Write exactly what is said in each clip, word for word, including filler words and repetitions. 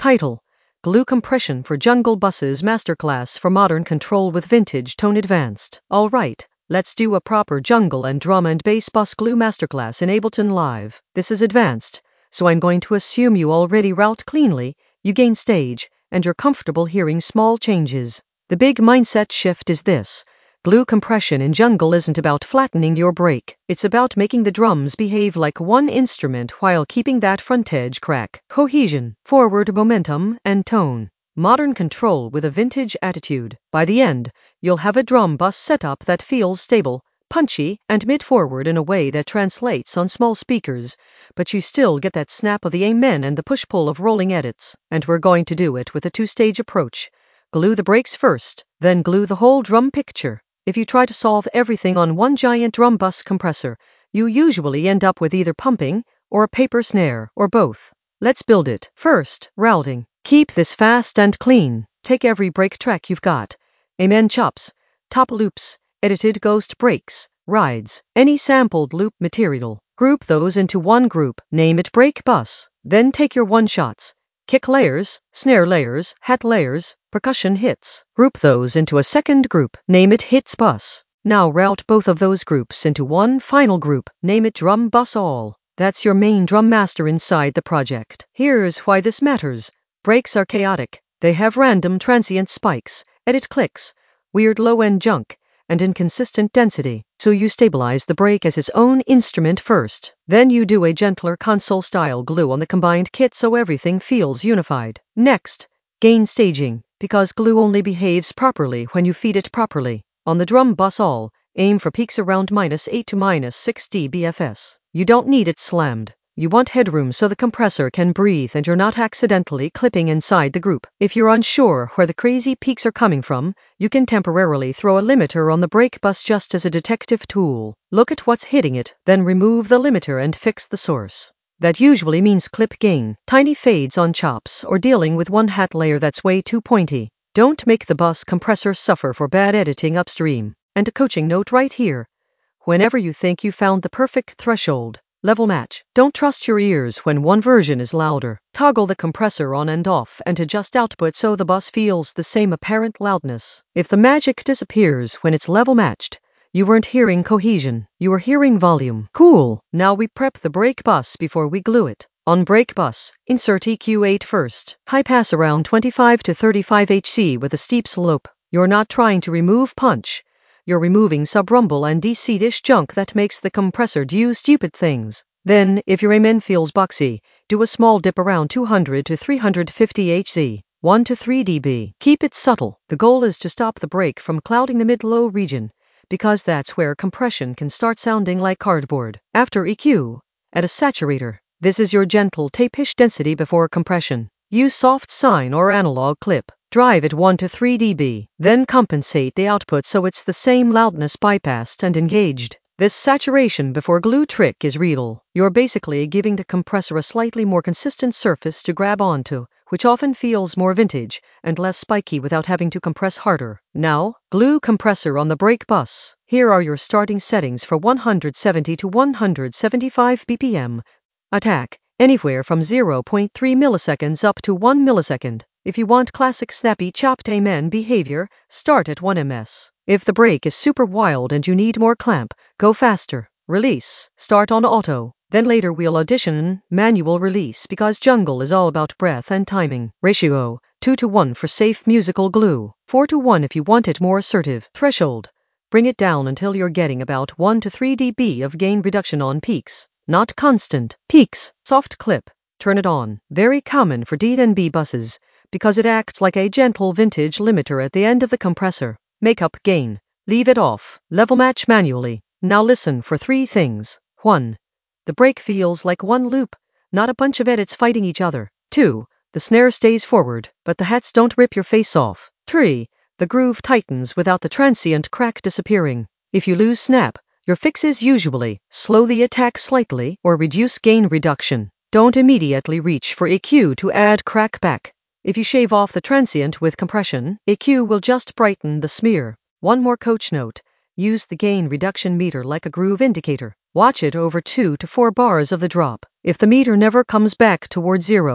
Title: Glue Compression for Jungle Buses Masterclass for Modern Control with Vintage Tone Advanced. Alright, let's do a proper jungle and drum and bass bus glue masterclass in Ableton Live. This is advanced, so I'm going to assume you already route cleanly, you gain stage, and you're comfortable hearing small changes. The big mindset shift is this: glue compression in jungle isn't about flattening your break, it's about making the drums behave like one instrument while keeping that front edge crack, cohesion, forward momentum, and tone. Modern control with a vintage attitude. By the end, you'll have a drum bus setup that feels stable, punchy, and mid-forward in a way that translates on small speakers, but you still get that snap of the amen and the push-pull of rolling edits. And we're going to do it with a two-stage approach. Glue the breaks first, then glue the whole drum picture. If you try to solve everything on one giant drum bus compressor, you usually end up with either pumping, or a paper snare, or both. Let's build it. First, routing. Keep this fast and clean. Take every break track you've got. Amen chops, top loops, edited ghost breaks, rides, any sampled loop material. Group those into one group. Name it break bus. Then take your one-shots. Kick layers, snare layers, hat layers, percussion hits. Group those into a second group. Name it hits bus. Now route both of those groups into one final group. Name it drum bus all. That's your main drum master inside the project. Here's why this matters. Breaks are chaotic. They have random transient spikes, edit clicks, weird low-end junk, and inconsistent density. So you stabilize the break as its own instrument first. Then you do a gentler console-style glue on the combined kit so everything feels unified. Next, gain staging, because glue only behaves properly when you feed it properly. On the drum bus all, aim for peaks around minus eight to minus six decibels. You don't need it slammed. You want headroom so the compressor can breathe and you're not accidentally clipping inside the group. If you're unsure where the crazy peaks are coming from, you can temporarily throw a limiter on the break bus just as a detective tool. Look at what's hitting it, then remove the limiter and fix the source. That usually means clip gain, tiny fades on chops, or dealing with one hat layer that's way too pointy. Don't make the bus compressor suffer for bad editing upstream. And a coaching note right here. Whenever you think you found the perfect threshold, level match. Don't trust your ears when one version is louder. Toggle the compressor on and off and adjust output so the bus feels the same apparent loudness. If the magic disappears when it's level matched, you weren't hearing cohesion, you were hearing volume. Cool. Now we prep the break bus before we glue it. On break bus, insert E Q eight first. High pass around twenty-five to thirty-five hertz with a steep slope. You're not trying to remove punch. You're removing sub-rumble and D C-ish junk that makes the compressor do stupid things. Then, if your amen feels boxy, do a small dip around two hundred to three hundred fifty hertz, one to three decibels. Keep it subtle. The goal is to stop the break from clouding the mid-low region, because that's where compression can start sounding like cardboard. After E Q, add a saturator. This is your gentle tape-ish density before compression. Use soft sine or analog clip. Drive it one to three decibels. Then compensate the output so it's the same loudness bypassed and engaged. This saturation before glue trick is real. You're basically giving the compressor a slightly more consistent surface to grab onto, which often feels more vintage and less spiky without having to compress harder. Now, glue compressor on the break bus. Here are your starting settings for one hundred seventy to one hundred seventy-five B P M. Attack, anywhere from zero point three milliseconds up to one millisecond. If you want classic snappy chopped amen behavior, start at one milliseconds. If the break is super wild and you need more clamp, go faster. Release, start on auto. Then later we'll audition manual release because jungle is all about breath and timing. Ratio, two to one for safe musical glue. four to one if you want it more assertive. Threshold, bring it down until you're getting about one to three decibels of gain reduction on peaks. Not constant. Peaks, soft clip, turn it on. Very common for D and B buses, because it acts like a gentle vintage limiter at the end of the compressor. Make up gain. Leave it off. Level match manually. Now listen for three things. one. The break feels like one loop, not a bunch of edits fighting each other. two. The snare stays forward, but the hats don't rip your face off. three. The groove tightens without the transient crack disappearing. If you lose snap, your fix is usually slow the attack slightly or reduce gain reduction. Don't immediately reach for E Q to add crack back. If you shave off the transient with compression, E Q will just brighten the smear. One more coach note. Use the gain reduction meter like a groove indicator. Watch it over two to four bars of the drop. If the meter never comes back toward zero,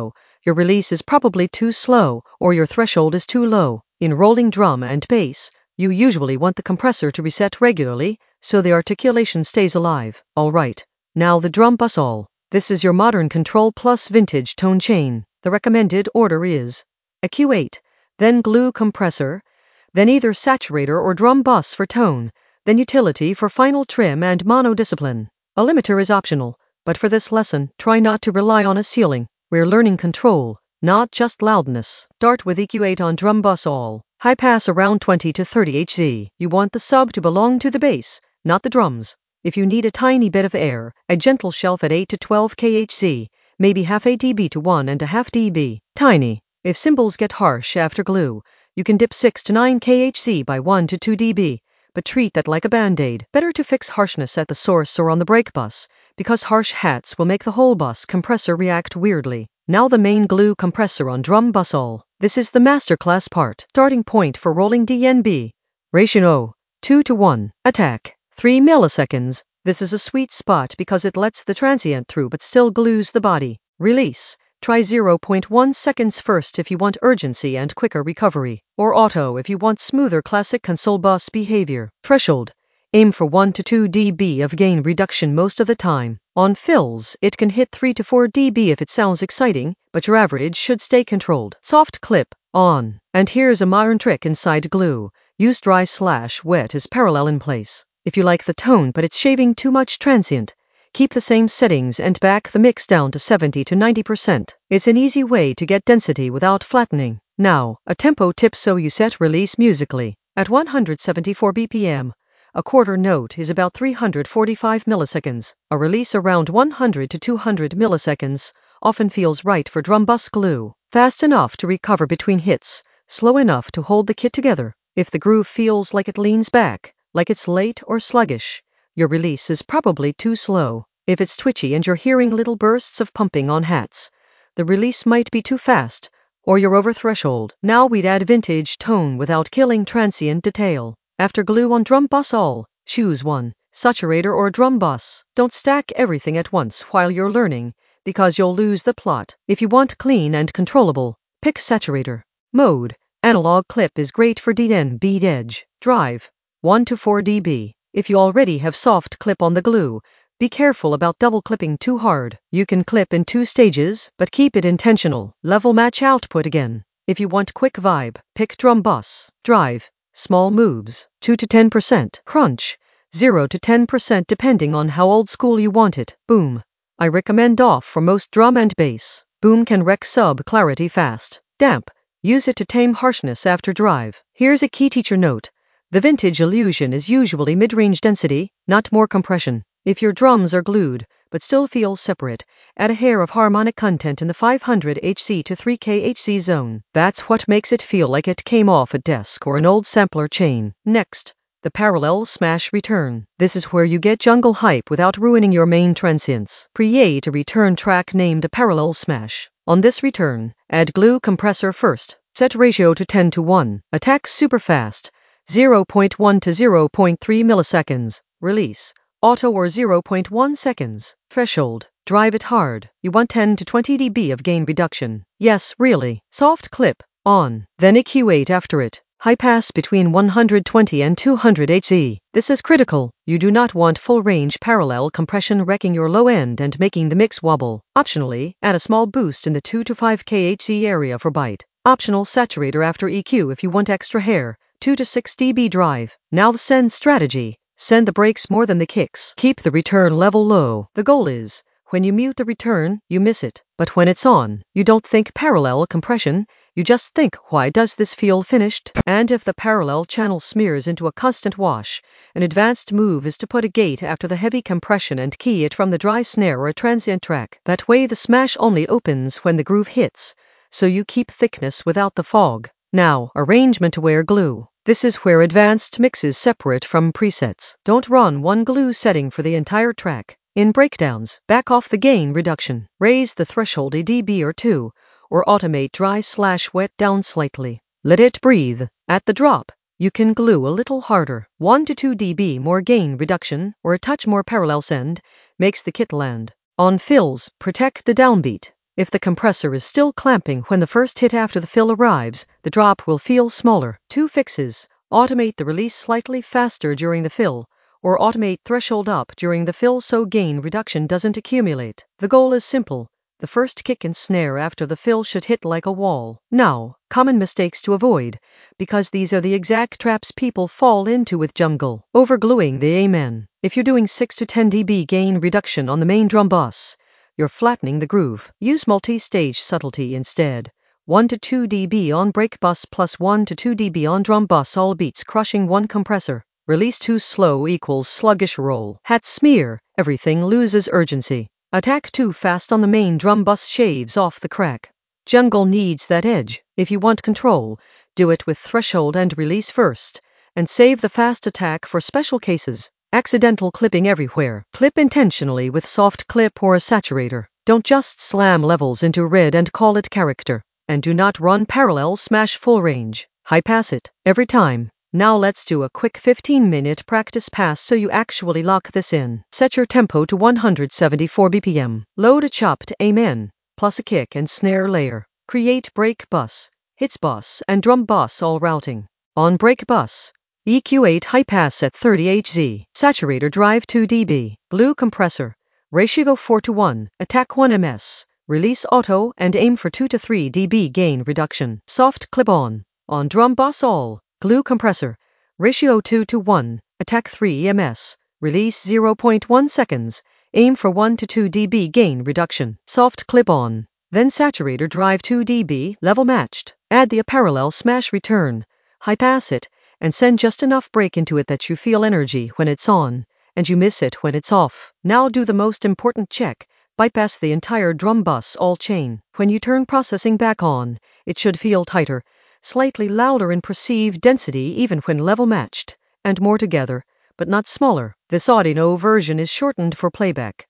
your release is probably too slow, or your threshold is too low. In rolling drum and bass, you usually want the compressor to reset regularly, so the articulation stays alive. Alright, now the drum bus all. This is your modern control plus vintage tone chain. The recommended order is E Q eight, then glue compressor, then either saturator or drum bus for tone, then utility for final trim and mono discipline. A limiter is optional, but for this lesson, try not to rely on a ceiling. We're learning control, not just loudness. Start with E Q eight on drum bus all. High pass around twenty to thirty hertz. You want the sub to belong to the bass, not the drums. If you need a tiny bit of air, a gentle shelf at eight to twelve kilohertz, maybe half a dB to one and a half dB. Tiny. If cymbals get harsh after glue, you can dip six to nine kilohertz by one to two dB, but treat that like a band-aid. Better to fix harshness at the source or on the break bus, because harsh hats will make the whole bus compressor react weirdly. Now the main glue compressor on drum bus all. This is the masterclass part. Starting point for rolling D N B. Ratio two to one. Attack three milliseconds. This is a sweet spot because it lets the transient through but still glues the body. Release. Try zero point one seconds first if you want urgency and quicker recovery, or auto if you want smoother classic console bus behavior. Threshold. Aim for one to two dB of gain reduction most of the time. On fills, it can hit three to four dB if it sounds exciting, but your average should stay controlled. Soft clip. On. And here's a modern trick inside glue. Use dry slash wet as parallel in place. If you like the tone but it's shaving too much transient, keep the same settings and back the mix down to seventy to ninety percent. It's an easy way to get density without flattening. Now, a tempo tip so you set release musically. At one hundred seventy-four B P M, a quarter note is about three hundred forty-five milliseconds. A release around one hundred to two hundred milliseconds often feels right for drum bus glue. Fast enough to recover between hits, slow enough to hold the kit together. If the groove feels like it leans back, like it's late or sluggish, your release is probably too slow. If it's twitchy and you're hearing little bursts of pumping on hats, the release might be too fast, or you're over threshold. Now we'd add vintage tone without killing transient detail. After glue on drum bus all, choose one, saturator or drum bus. Don't stack everything at once while you're learning, because you'll lose the plot. If you want clean and controllable, pick saturator. Mode. Analog clip is great for D N B edge. Drive. one to four dB. If you already have soft clip on the glue, be careful about double clipping too hard. You can clip in two stages, but keep it intentional. Level match output again. If you want quick vibe, pick drum bus. Drive. Small moves. two to ten percent. Crunch. zero to ten percent depending on how old school you want it. Boom. I recommend off for most drum and bass. Boom can wreck sub clarity fast. Damp. Use it to tame harshness after drive. Here's a key teacher note. The vintage illusion is usually mid-range density, not more compression. If your drums are glued, but still feel separate, add a hair of harmonic content in the five hundred hertz to three kilohertz zone. That's what makes it feel like it came off a desk or an old sampler chain. Next, the parallel smash return. This is where you get jungle hype without ruining your main transients. Create a return track named a parallel smash. On this return, add glue compressor first. Set ratio to ten to one. Attack super fast. zero point one to zero point three milliseconds. Release. Auto or zero point one seconds. Threshold. Drive it hard. You want ten to twenty dB of gain reduction. Yes, really. Soft clip. On. Then E Q eight after it. High pass between one hundred twenty and two hundred hertz. This is critical. You do not want full range parallel compression wrecking your low end and making the mix wobble. Optionally, add a small boost in the two to five kilohertz area for bite. Optional saturator after E Q if you want extra hair. two to six dB drive. Now the send strategy. Send the brakes more than the kicks. Keep the return level low. The goal is, when you mute the return, you miss it. But when it's on, you don't think parallel compression, you just think, why does this feel finished? And if the parallel channel smears into a constant wash, an advanced move is to put a gate after the heavy compression and key it from the dry snare or a transient track. That way the smash only opens when the groove hits, so you keep thickness without the fog. Now, arrangement-aware glue. This is where advanced mixes separate from presets. Don't run one glue setting for the entire track. In breakdowns, back off the gain reduction. Raise the threshold a dB or two, or automate dry slash wet down slightly. Let it breathe. At the drop, you can glue a little harder. one to two dB more gain reduction, or a touch more parallel send, makes the kit land. On fills, protect the downbeat. If the compressor is still clamping when the first hit after the fill arrives, the drop will feel smaller. Two fixes: automate the release slightly faster during the fill, or automate threshold up during the fill so gain reduction doesn't accumulate. The goal is simple. The first kick and snare after the fill should hit like a wall. Now, common mistakes to avoid, because these are the exact traps people fall into with jungle. Overgluing the Amen. If you're doing six to ten decibels gain reduction on the main drum bus, you're flattening the groove. Use multi-stage subtlety instead. one to two decibels on break bus plus one to two decibels on drum bus, all beats crushing one compressor. Release too slow equals sluggish roll. Hat smear, everything loses urgency. Attack too fast on the main drum bus, shaves off the crack. Jungle needs that edge. If you want control, do it with threshold and release first, and save the fast attack for special cases. Accidental clipping everywhere. Clip intentionally with soft clip or a saturator. Don't just slam levels into red and call it character. And do not run parallel smash full range. High pass it every time. Now let's do a quick fifteen minute practice pass so you actually lock this in. Set your tempo to one hundred seventy-four B P M. Load a chopped Amen, plus a kick and snare layer. Create break bus, hits bus and drum bus all routing. On break bus, E Q eight high pass at thirty hertz. Saturator drive two decibels. Blue compressor. Ratio four to one. Attack one millimeter. Release auto and aim for two to three decibel gain reduction. Soft clip on. On drum bus all. Glue compressor. Ratio two to one. Attack three millimeters. Release zero point one seconds. Aim for one to two decibel gain reduction. Soft clip on. Then saturator drive two decibels. Level matched. Add the parallel smash return. High pass it. And send just enough break into it that you feel energy when it's on, and you miss it when it's off. Now do the most important check. Bypass the entire drum bus all chain. When you turn processing back on, it should feel tighter, slightly louder in perceived density even when level matched, and more together, but not smaller. This audio version is shortened for playback.